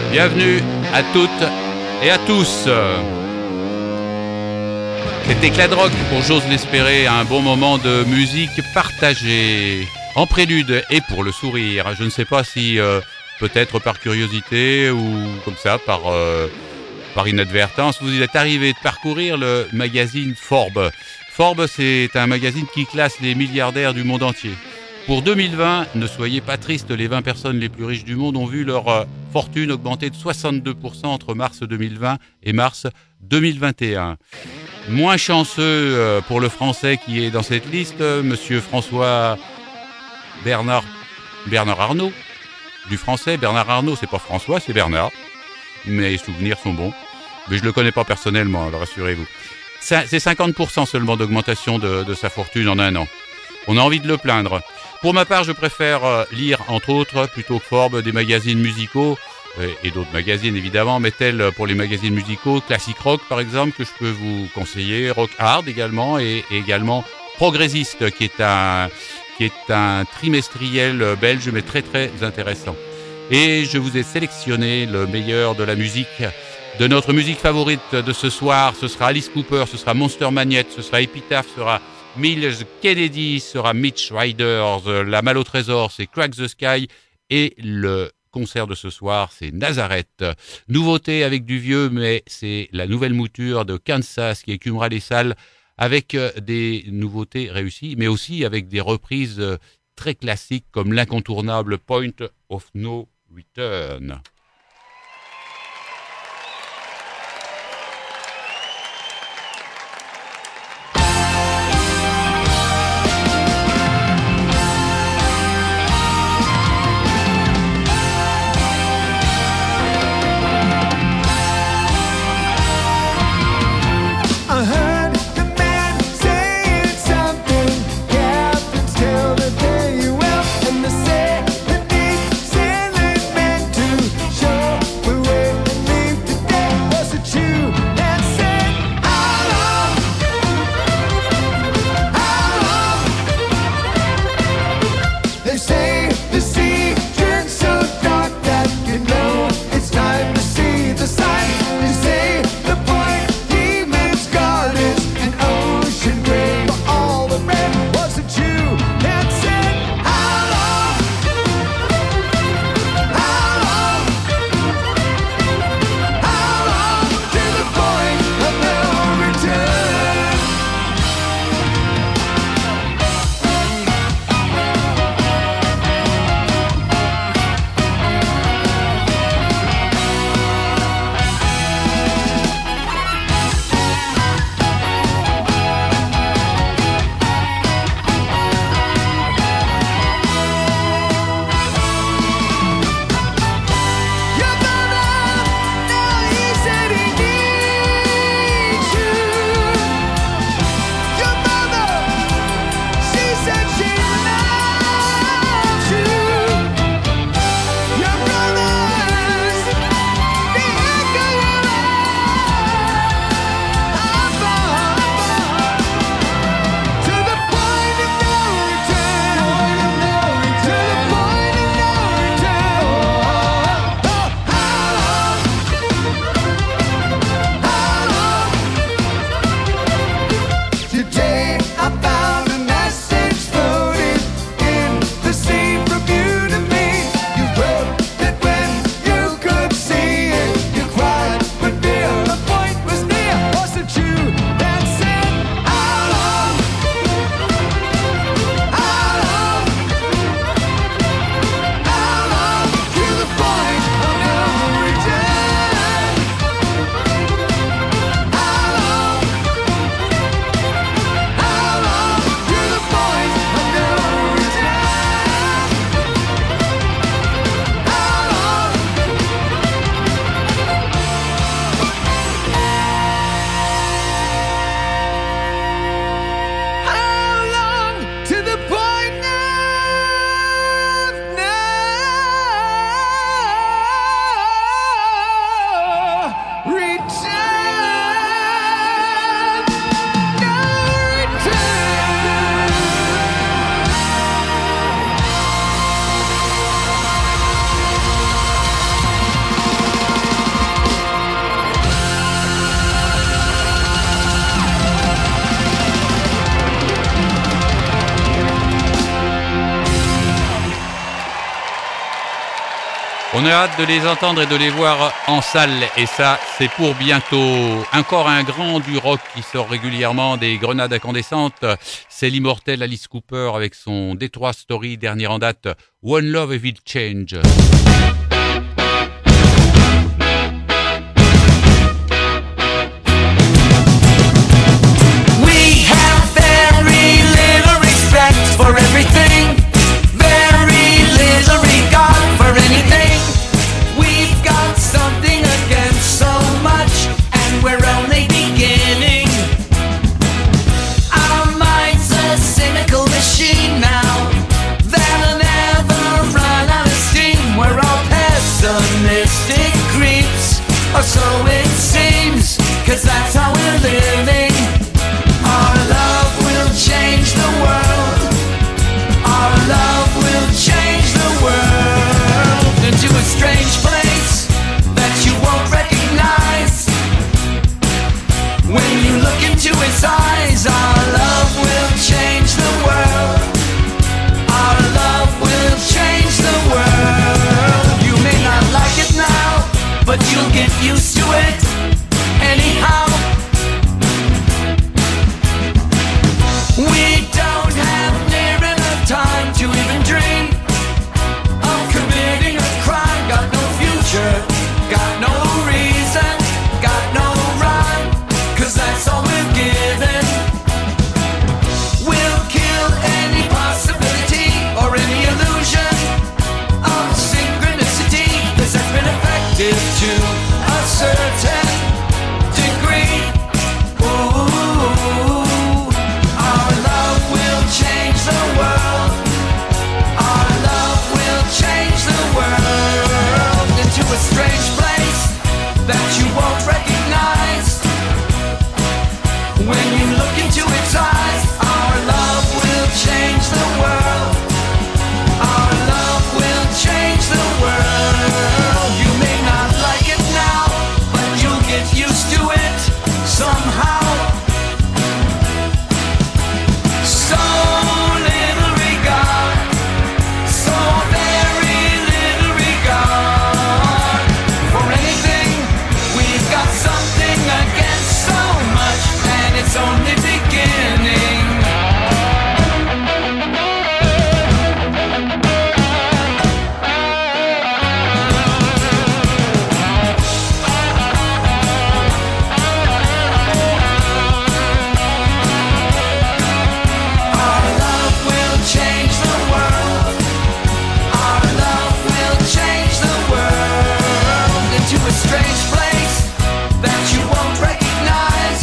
Bienvenue à toutes et à tous. Cet éclat de rock, pour j'ose l'espérer, un bon moment de musique partagée, en prélude et pour le sourire. Je ne sais pas si, peut-être par curiosité ou comme ça, par inadvertance, vous êtes arrivé de parcourir le magazine Forbes. Forbes, c'est un magazine qui classe les milliardaires du monde entier. Pour 2020, ne soyez pas tristes, les 20 personnes les plus riches du monde ont vu leur fortune augmenter de 62% entre mars 2020 et mars 2021. Moins chanceux pour le français qui est dans cette liste, monsieur François Bernard Arnault, du français. Bernard Arnault, c'est pas François, c'est Bernard. Mes souvenirs sont bons. Mais je le connais pas personnellement, alors rassurez-vous. C'est 50% seulement d'augmentation de sa fortune en un an. On a envie de le plaindre. Pour ma part, je préfère lire, entre autres, plutôt que Forbes, des magazines musicaux, et d'autres magazines évidemment, mais tels pour les magazines musicaux, Classic Rock par exemple, que je peux vous conseiller, Rock Hard également, et également Progressiste, qui est un trimestriel belge, mais très très intéressant. Et je vous ai sélectionné le meilleur de la musique, de notre musique favorite de ce soir. Ce sera Alice Cooper, ce sera Monster Magnet, ce sera Epitaph, ce sera Mills Kennedy, ce sera Mitch Riders, La Malle au Trésor, c'est Crack the Sky, et le concert de ce soir, c'est Nazareth. Nouveauté avec du vieux, mais c'est la nouvelle mouture de Kansas qui écumera les salles avec des nouveautés réussies, mais aussi avec des reprises très classiques comme l'incontournable Point of No Return. On a hâte de les entendre et de les voir en salle, et ça, c'est pour bientôt. Encore un grand du rock qui sort régulièrement des grenades incandescentes, c'est l'immortel Alice Cooper avec son Detroit Story, dernier en date, One Love Will Change. We have very little respect for everything, very little regard for anything. We've got something against so much, and we're only beginning. Our mind's a cynical machine now that'll never run out of steam. We're all pessimistic creeps, or so it seems, 'cause that's how we're living. Our love will change the world. Our love will change the world into a strange place that you won't recognize. When you look into its eyes, our love will change the world. Our love will change the world. You may not like it now, but you'll get used to it anyhow. We don't have near enough time to even dream of committing a crime. Got no future, got no reason, got no rhyme, 'cause that's all we're given. We'll kill any possibility or any illusion of synchronicity, 'cause that's been effective to a certain degree. Ooh. Our love will change the world. Our love will change the world into a strange place that you won't recognize. When you look into its eyes, our love will change the world. Our love will change the world. You may not like it now, but you'll get used to it somehow. So little regard, so very little regard for anything. We've got something against so much, and it's only beginning. Our love will change the world. Our love will change the world into a strange place that you won't recognize.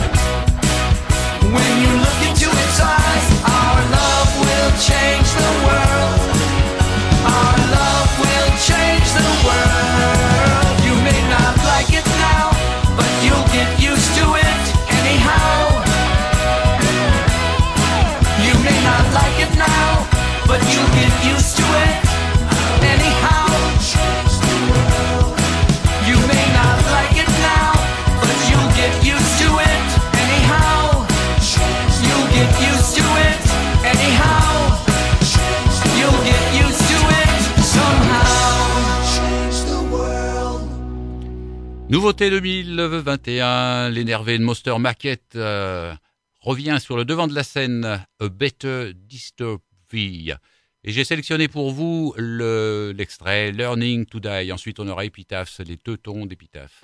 When you look into its eyes, our love will change the world. Our love will change the world. You may not like it now, but you'll get used to it anyhow. You may not like it now, but you'll get used to it anyhow. You may not like it now, but you'll get used to it anyhow. You'll get used to it anyhow. You'll get used to it somehow. Change the world. Nouveauté 2021, l'énervé de Monster Market revient sur le devant de la scène, A Better Dystophy. Et j'ai sélectionné pour vous l'extrait Learning to Die. Ensuite, on aura Epitaph, les teutons d'Epitaph.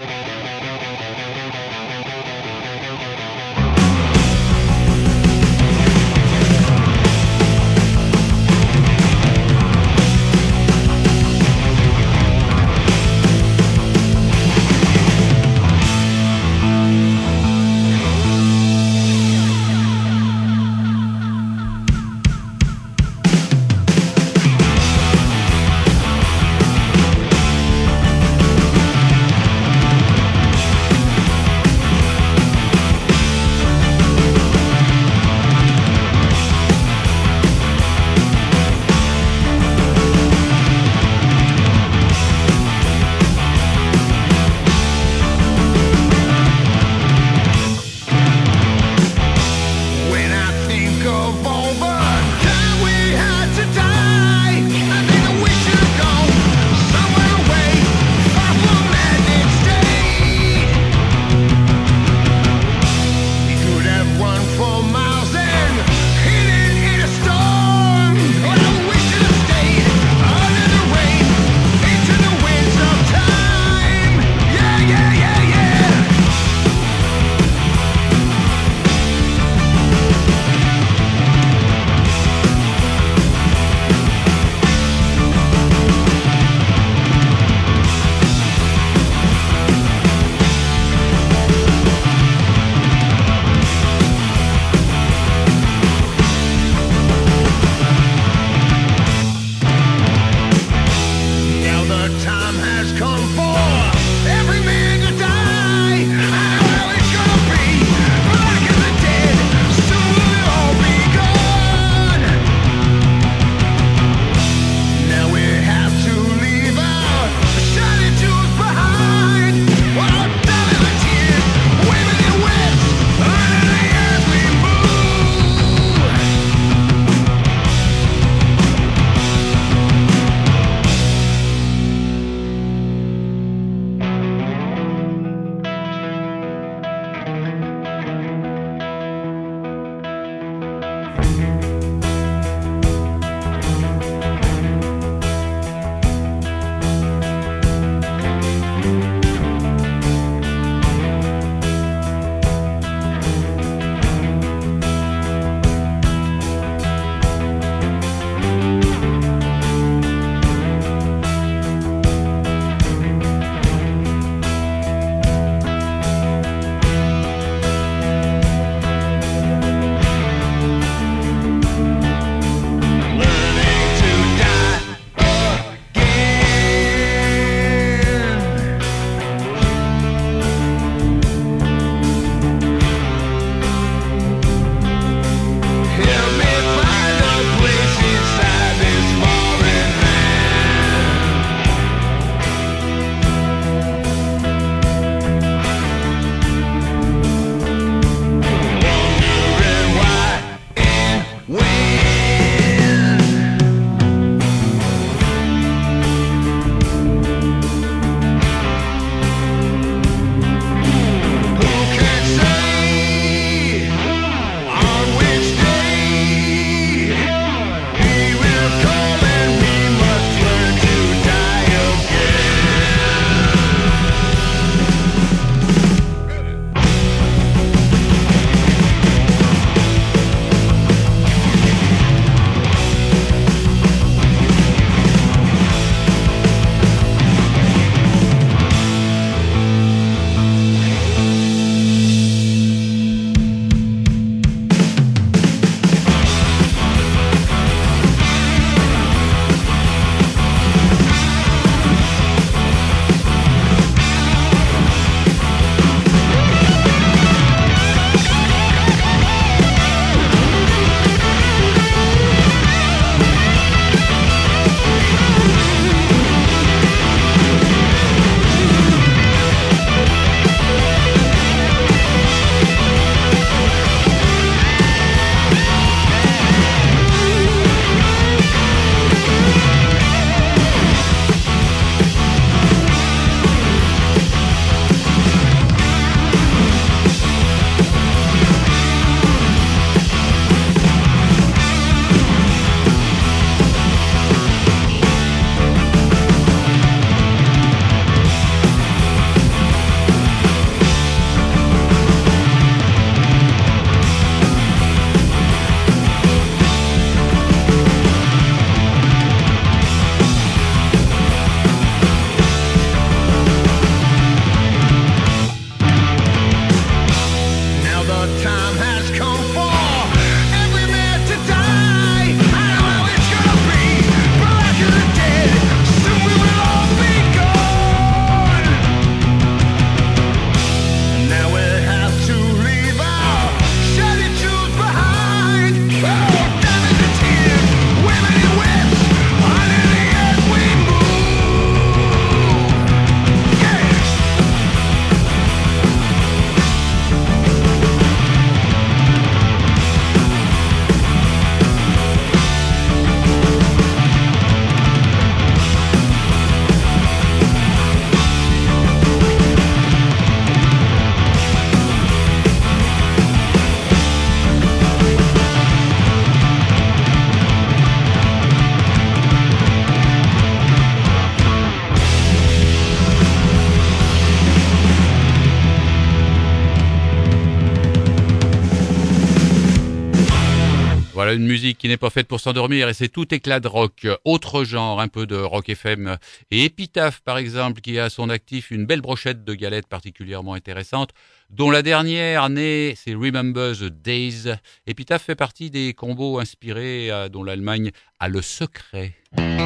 Voilà une musique qui n'est pas faite pour s'endormir et c'est tout éclat de rock. Autre genre, un peu de rock FM. Et Epitaph, par exemple, qui a à son actif une belle brochette de galettes particulièrement intéressante, dont la dernière née, c'est Remember the Days. Epitaph fait partie des combos inspirés dont l'Allemagne a le secret.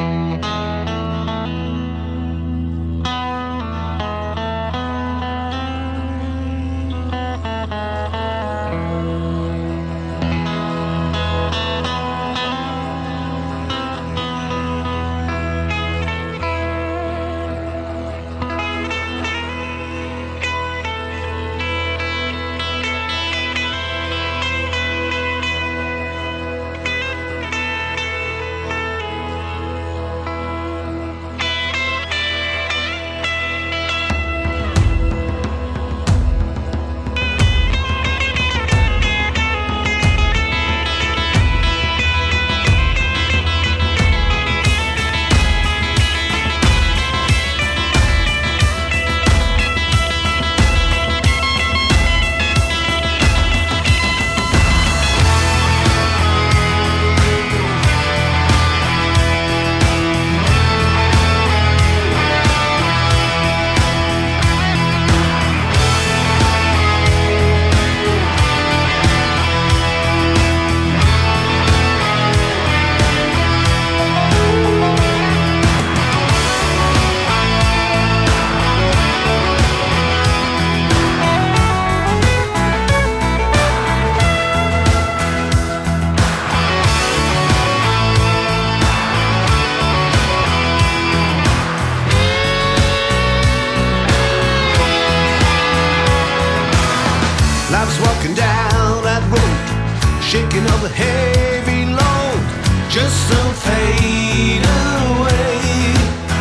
shaking of a heavy load, just some fade away.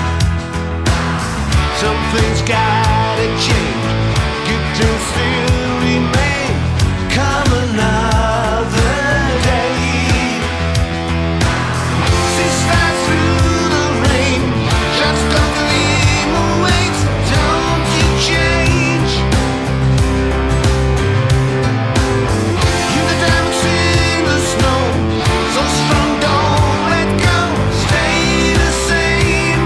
Something's gotta change, get to still remain. Come another day. She slides through the rain, just don't leave away. Don't you change. You the diamonds in the snow, so strong, don't let go. Stay the same.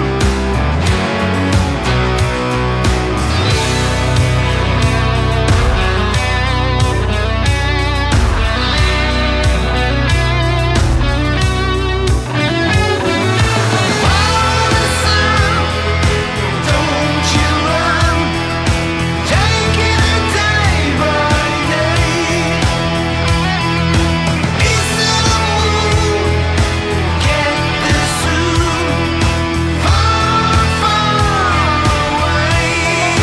Follow the sun, don't you run. Take it day by day. East of the moon, get there soon. Far, far away.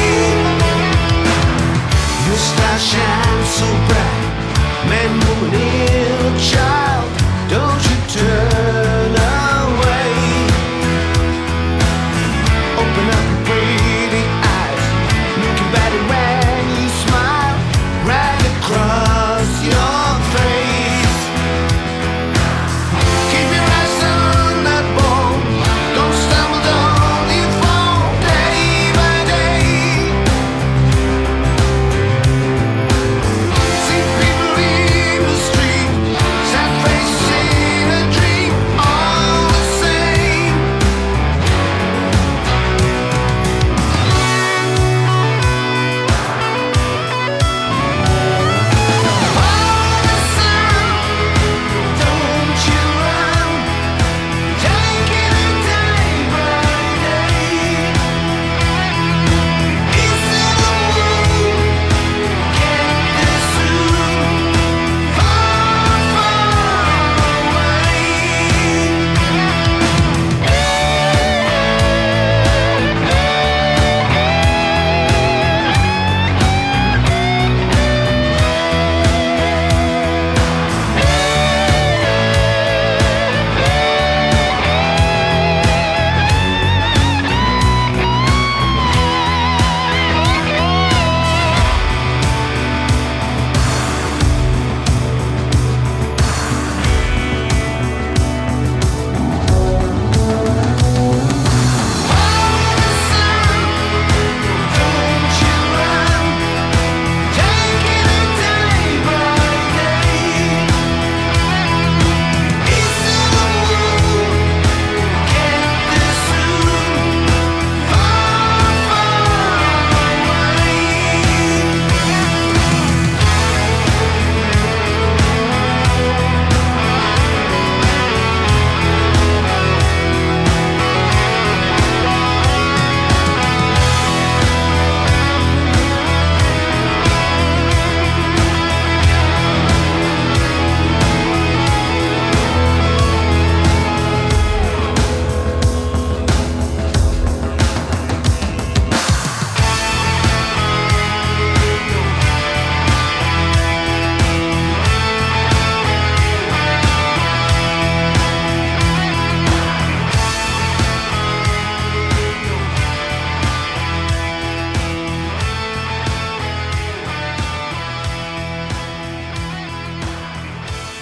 Your star shines so bright, man, woman, little child, don't you turn away. Open up your pretty eyes, looking better when you smile, right across your face. Keep your eyes on that ball, don't stumble, don't you fall, day by day. See people in the street, sad faces in a dream.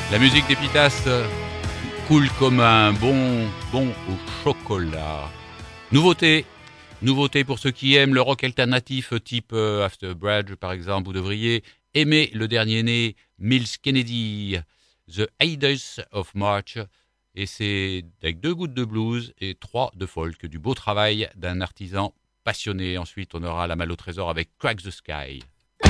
La musique d'Epitas coule comme un bon au chocolat. Nouveauté pour ceux qui aiment le rock alternatif type After Bridge par exemple. Vous devriez aimer le dernier né, Mills Kennedy, The Ides of March. Et c'est avec 2 gouttes de blues et 3 de folk, du beau travail d'un artisan passionné. Ensuite, on aura la Malle au trésor avec Crack the Sky.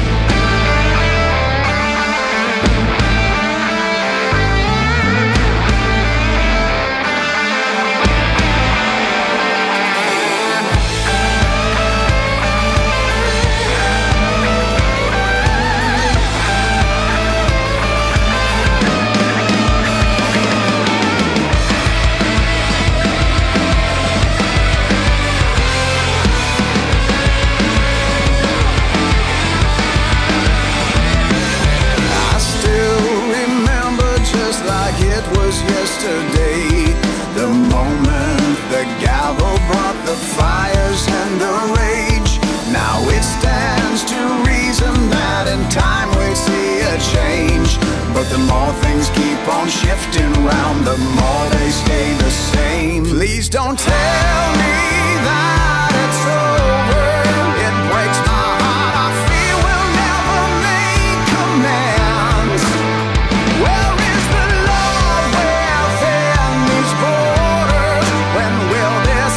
Yesterday, the moment the gavel brought the fires and the rage. Now it stands to reason that in time we'd see a change. But the more things keep on shifting round, the more they stay the same. Please don't tell me that it's over. It breaks my heart. I fear we'll never make amends. Where is the love within these borders? When will this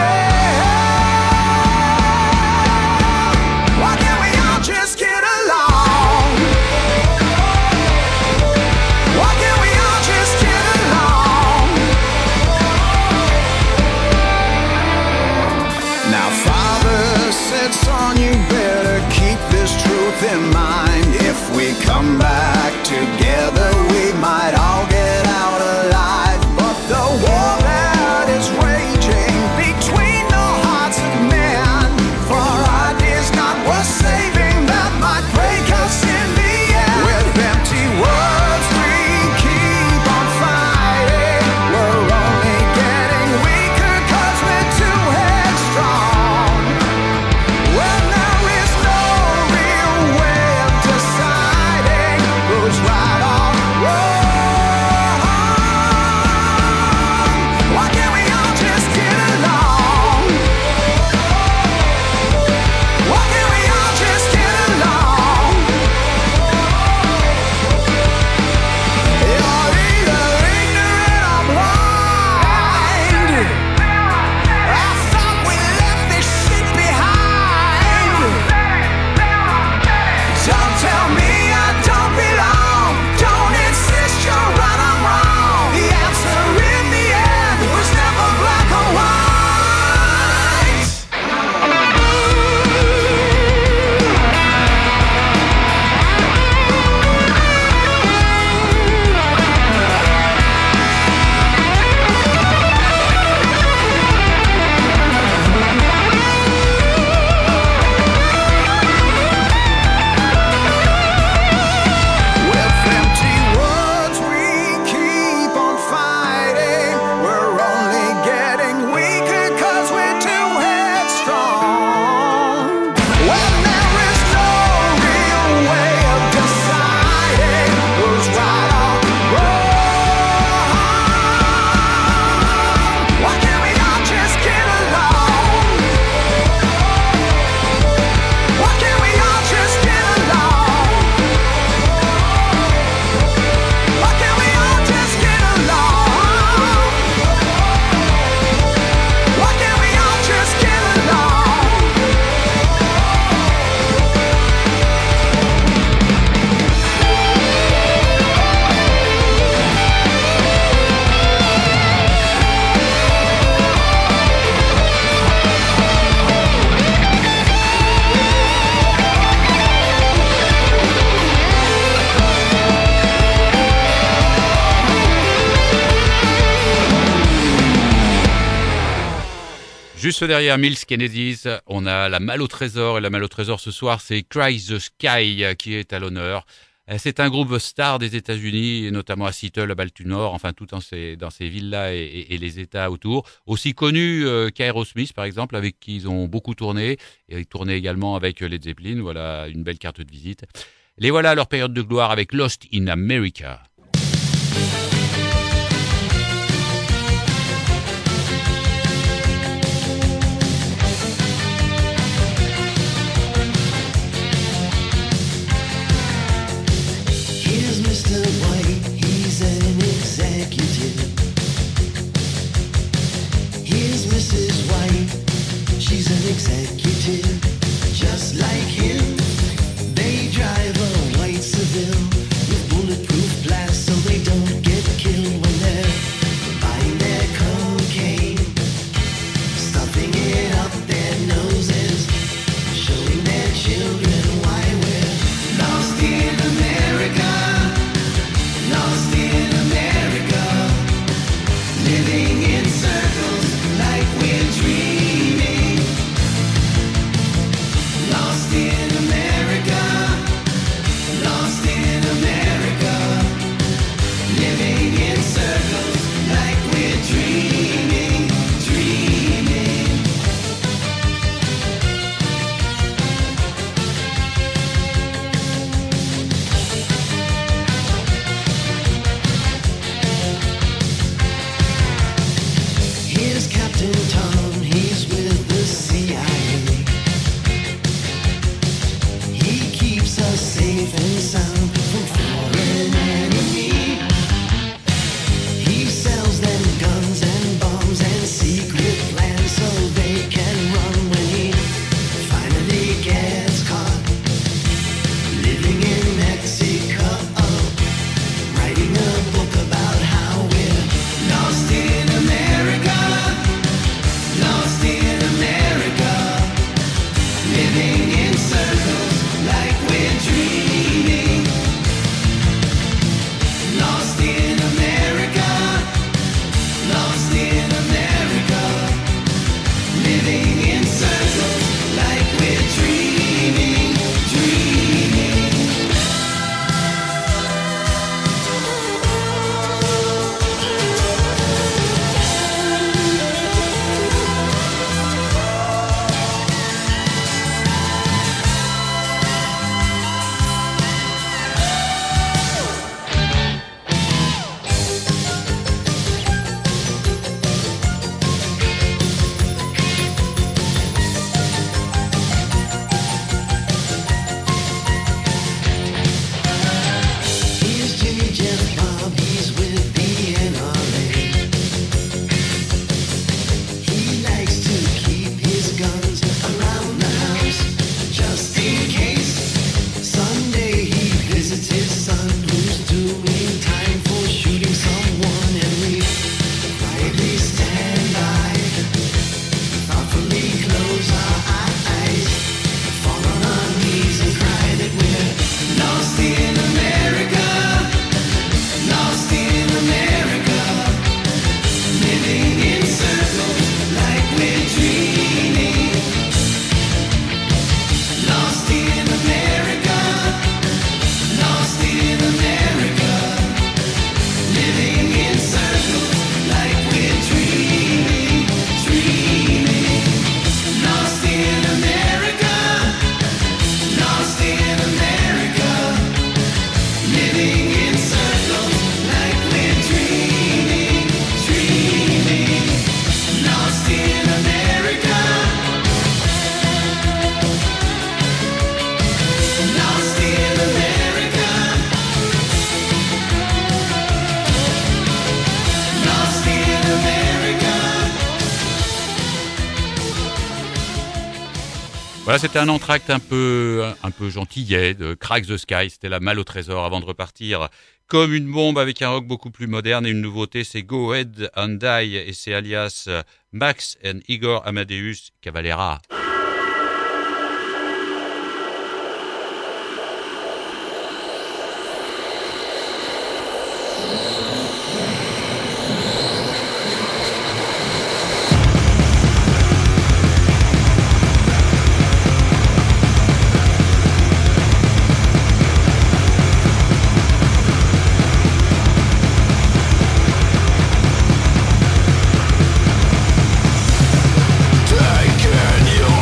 end? Why can't we all just get along? Why can't we all just get along? Now Father said, son, you better keep this truth in mind. If we come back together, we might all get out alive. But the war that is raging between the hearts of men, for ideas not worth saving, that might break us in the end. With empty words we keep on fighting. We're only getting weaker 'cause we're too headstrong. When there is no real way of deciding who's right or wrong, why can't we all just get along? Why can't we all just get along? You're either ignorant or blind. I thought we left this shit behind. Don't tell me I don't belong. Don't insist you're right, I'm wrong. The answer in the end was never black or white. With empty words we keep on fighting. We're only getting weaker 'cause we're too headstrong. When there is no real way of deciding who's right or wrong, why can't we all just get along? Why can't we all just get along? Why can't we all just get along? Why can't we all just get along? Juste derrière Mills Kennedys, on a la Malle au trésor. Et la Malle au trésor ce soir, c'est Cry the Sky qui est à l'honneur. C'est un groupe star des États-Unis, notamment à Seattle, à Baltimore, enfin tout dans ces villes-là et les États autour. Aussi connu qu'Aerosmith, par exemple, avec qui ils ont beaucoup tourné. Et ils tournaient également avec Led Zeppelin. Voilà une belle carte de visite. Les voilà à leur période de gloire avec Lost in America. safe and sound from foreign enemy. He sells them guns and bombs and secret plans so they can run when he finally gets caught. Living in Mexico, writing a book about how we're lost in America, lost in America, living in circles like we're dreaming. Lost in America, lost in America, living in circles like we're dreaming, dreaming. Here's Jimmy Jeff Bob, he's with the NRA. He likes to keep his guns around the house, just in case. Someday he visits his son who's doing time for shooting someone, and we quietly stand by, thoughtfully close our eyes, fall on our knees and cry that we're lost in America, lost in America, living in circles like we're dreaming. Lost in America, lost in America, living in circles like we're dreaming, dreaming. Lost in America, lost in America, living in circles like we're dreaming, dreaming. Lost in America, lost in America, lost in America. Voilà, c'était un entracte un peu gentillet de Crack the Sky. C'était la Malle au trésor avant de repartir comme une bombe avec un rock beaucoup plus moderne et une nouveauté, c'est Go Ahead and Die et c'est alias Max and Igor Amadeus Cavalera. Taking your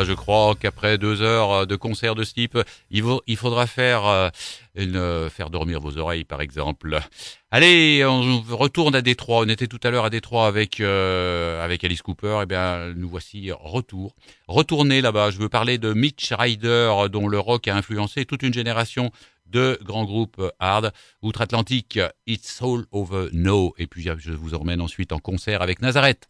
Là, je crois qu'après 2 heures de concert de ce type, il faudra faire dormir vos oreilles, par exemple. Allez, on retourne à Détroit. On était tout à l'heure à Détroit avec Alice Cooper. Eh bien, nous voici retournés là-bas. Je veux parler de Mitch Ryder, dont le rock a influencé toute une génération de grands groupes hard outre-Atlantique. It's All Over Now. Et puis, je vous emmène ensuite en concert avec Nazareth.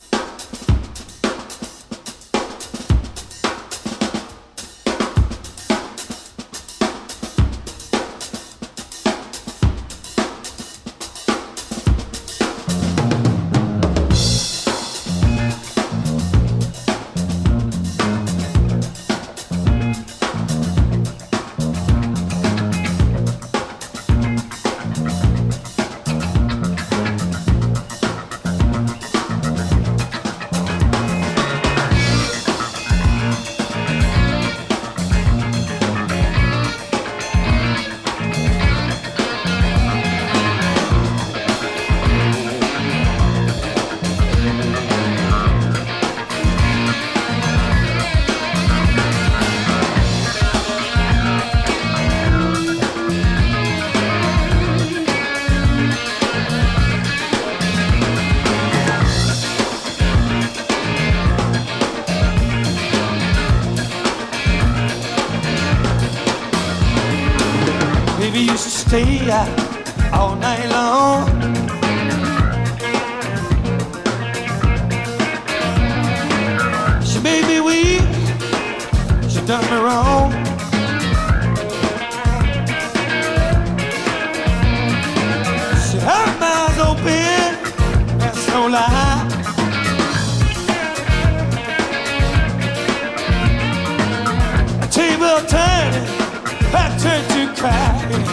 Stay out all night long. She made me weak, she done me wrong. She had my eyes open, that's no lie. A table turning, back turned to crying.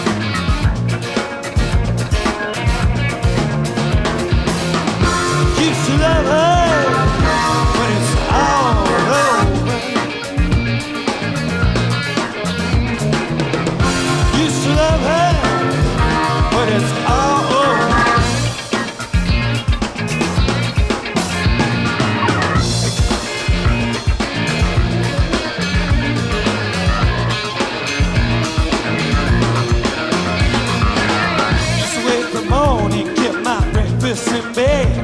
Love her when it's all over. Used to love her when it's all over. Used to wake up morning, get my breakfast in bed.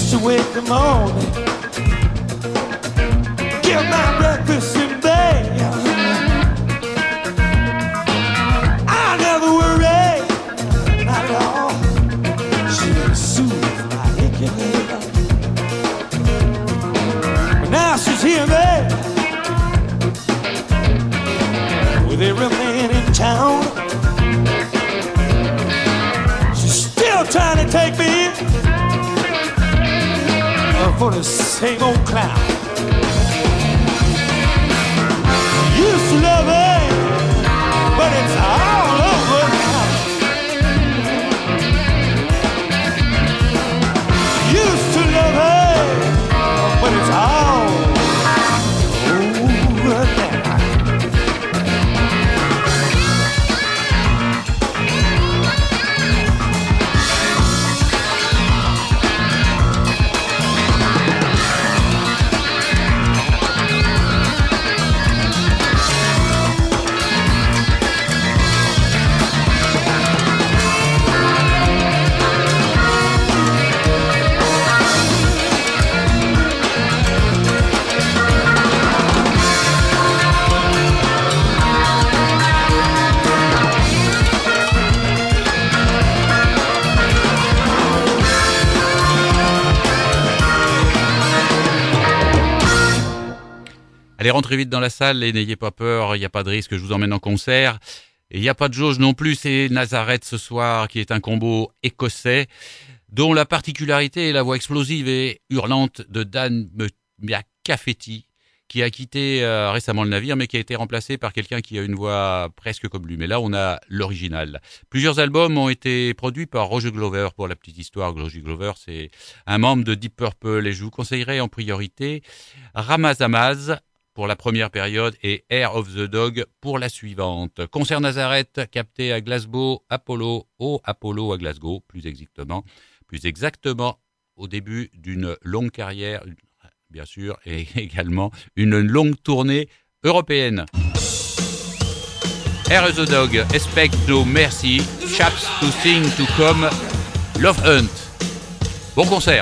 used to wake the morning, get my breakfast in bed. I never worried, not at all. She soothes my aching head. But now she's here there with every man in town. She's still trying to take me in for the same old clown. Used to love her, but it's all over now. Used to love her, but it's all over now. Allez, rentrez vite dans la salle et n'ayez pas peur, il n'y a pas de risque, je vous emmène en concert. Et il n'y a pas de jauge non plus, c'est Nazareth ce soir qui est un combo écossais dont la particularité est la voix explosive et hurlante de Dan McCafferty qui a quitté récemment le navire mais qui a été remplacé par quelqu'un qui a une voix presque comme lui. Mais là, on a l'original. Plusieurs albums ont été produits par Roger Glover. Pour la petite histoire, Roger Glover, c'est un membre de Deep Purple et je vous conseillerais en priorité Ramazamaz pour la première période et Air of the Dog pour la suivante. Concert Nazareth capté à Glasgow, au Apollo à Glasgow, plus exactement au début d'une longue carrière, bien sûr, et également une longue tournée européenne. Air of the Dog, Expect No Mercy, Chaps to Sing to Come, Love Hunt. Bon concert.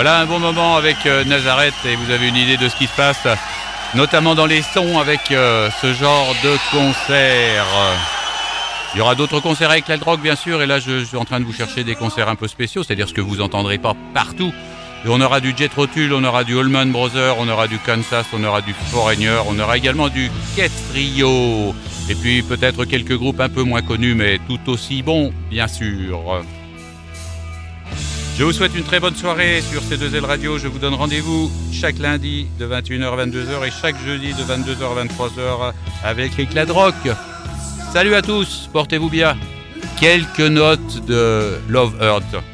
Voilà un bon moment avec Nazareth et vous avez une idée de ce qui se passe, notamment dans les sons avec ce genre de concert. Il y aura d'autres concerts avec la drogue bien sûr, et là je suis en train de vous chercher des concerts un peu spéciaux, c'est-à-dire ce que vous entendrez pas partout. Et on aura du Jethro Tull, on aura du Allman Brothers, on aura du Kansas, on aura du Foreigner, on aura également du Ket Trio. Et puis peut-être quelques groupes un peu moins connus, mais tout aussi bons, bien sûr. Je vous souhaite une très bonne soirée sur C2L Radio. Je vous donne rendez-vous chaque lundi de 21h à 22h et chaque jeudi de 22h à 23h avec Éclat de Rock. Salut à tous, portez-vous bien. Quelques notes de Love Hurt.